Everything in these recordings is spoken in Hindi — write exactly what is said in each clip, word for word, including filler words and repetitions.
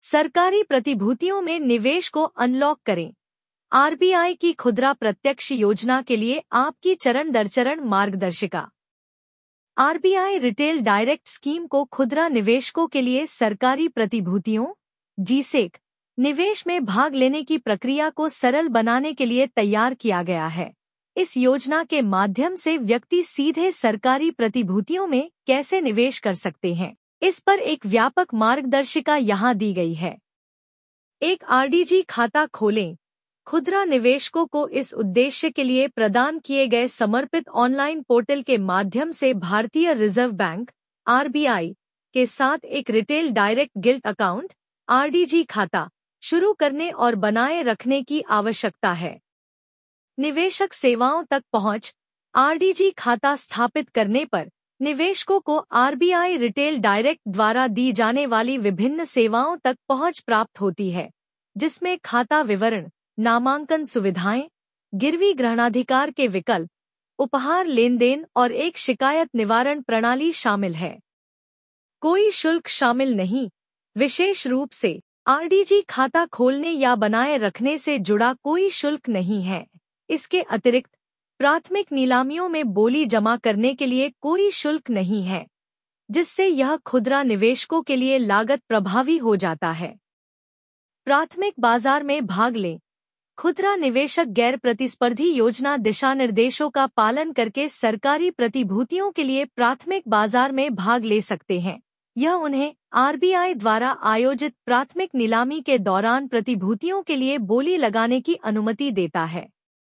सरकारी प्रतिभूतियों में निवेश को अनलॉक करें। आरबीआई की खुदरा प्रत्यक्ष योजना के लिए आपकी चरण दर चरण मार्गदर्शिका। आरबीआई रिटेल डायरेक्ट स्कीम को खुदरा निवेशकों के लिए सरकारी प्रतिभूतियों जीसेक निवेश में भाग लेने की प्रक्रिया को सरल बनाने के लिए तैयार किया गया है। इस योजना के माध्यम से व्यक्ति सीधे सरकारी प्रतिभूतियों में कैसे निवेश कर सकते हैं, इस पर एक व्यापक मार्गदर्शिका यहाँ दी गई है। एक आरडीजी खाता खोलें। खुदरा निवेशकों को इस उद्देश्य के लिए प्रदान किए गए समर्पित ऑनलाइन पोर्टल के माध्यम से भारतीय रिजर्व बैंक आरबीआई के साथ एक retail direct gilt account RDG खाता शुरू करने और बनाए रखने की आवश्यकता है। निवेशक सेवाओं तक पहुंच। आरडीजी खाता स्थापित करने पर निवेशकों को आरबीआई रिटेल डायरेक्ट द्वारा दी जाने वाली विभिन्न सेवाओं तक पहुंच प्राप्त होती है, जिसमें खाता विवरण, नामांकन सुविधाएं, गिरवी ग्रहणाधिकार के विकल्प, उपहार लेनदेन और एक शिकायत निवारण प्रणाली शामिल है। कोई शुल्क शामिल नहीं। विशेष रूप से आरडीजी खाता खोलने या बनाए रखने से जुड़ा कोई शुल्क नहीं है। इसके अतिरिक्त प्राथमिक नीलामियों में बोली जमा करने के लिए कोई शुल्क नहीं है, जिससे यह खुदरा निवेशकों के लिए लागत प्रभावी हो जाता है। प्राथमिक बाजार में भाग लें। खुदरा निवेशक गैर प्रतिस्पर्धी योजना दिशानिर्देशों का पालन करके सरकारी प्रतिभूतियों के लिए प्राथमिक बाजार में भाग ले सकते हैं। यह उन्हें आरबीआई द्वारा आयोजित प्राथमिक नीलामी के दौरान प्रतिभूतियों के लिए बोली लगाने की अनुमति देता है।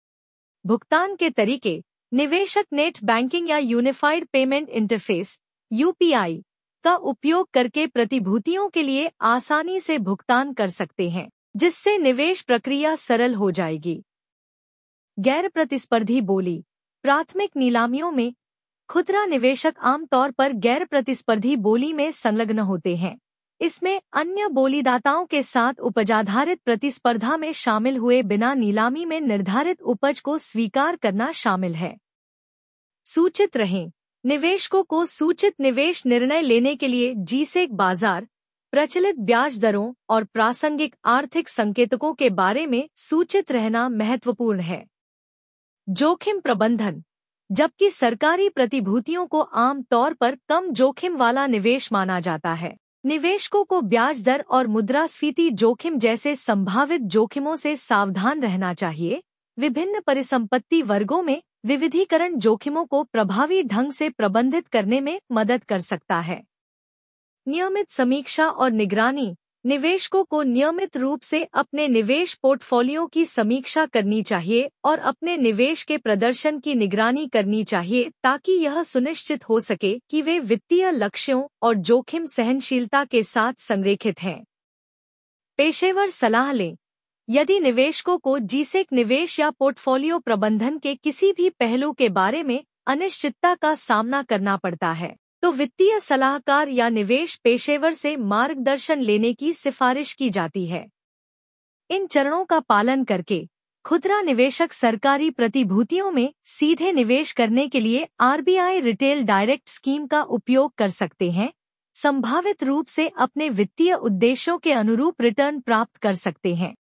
भुगतान के तरीके। निवेशक नेट बैंकिंग या यूनिफाइड पेमेंट इंटरफेस यूपीआई का उपयोग करके प्रतिभूतियों के लिए आसानी से भुगतान कर सकते हैं, जिससे निवेश प्रक्रिया सरल हो जाएगी। गैर प्रतिस्पर्धी बोली। प्राथमिक नीलामियों में खुदरा निवेशक आमतौर पर गैर प्रतिस्पर्धी बोली में संलग्न होते हैं। इसमें अन्य बोलीदाताओं के साथ उपजाधारित प्रतिस्पर्धा में शामिल हुए बिना नीलामी में निर्धारित उपज को स्वीकार करना शामिल है। सूचित रहें। निवेशकों को सूचित निवेश निर्णय लेने के लिए जीसेक बाजार, प्रचलित ब्याज दरों और प्रासंगिक आर्थिक संकेतकों के बारे में सूचित रहना महत्वपूर्ण है। जोखिम प्रबंधन। जबकि सरकारी प्रतिभूतियों को आम तौर पर कम जोखिम वाला निवेश माना जाता है, निवेशकों को ब्याज दर और मुद्रास्फीति जोखिम जैसे संभावित जोखिमों से सावधान रहना चाहिए। विभिन्न परिसंपत्ति वर्गों में विविधीकरण जोखिमों को प्रभावी ढंग से प्रबंधित करने में मदद कर सकता है। नियमित समीक्षा और निगरानी। निवेशकों को नियमित रूप से अपने निवेश पोर्टफोलियो की समीक्षा करनी चाहिए और अपने निवेश के प्रदर्शन की निगरानी करनी चाहिए, ताकि यह सुनिश्चित हो सके कि वे वित्तीय लक्ष्यों और जोखिम सहनशीलता के साथ संरेखित हैं। पेशेवर सलाह लें। यदि निवेशकों को जीसेक निवेश या पोर्टफोलियो प्रबंधन के किसी भी पहलू के बारे में अनिश्चितता का सामना करना पड़ता है, तो वित्तीय सलाहकार या निवेश पेशेवर से मार्गदर्शन लेने की सिफारिश की जाती है। इन चरणों का पालन करके खुदरा निवेशक सरकारी प्रतिभूतियों में सीधे निवेश करने के लिए आरबीआई रिटेल डायरेक्ट स्कीम का उपयोग कर सकते हैं, संभावित रूप से अपने वित्तीय उद्देश्यों के अनुरूप रिटर्न प्राप्त कर सकते हैं।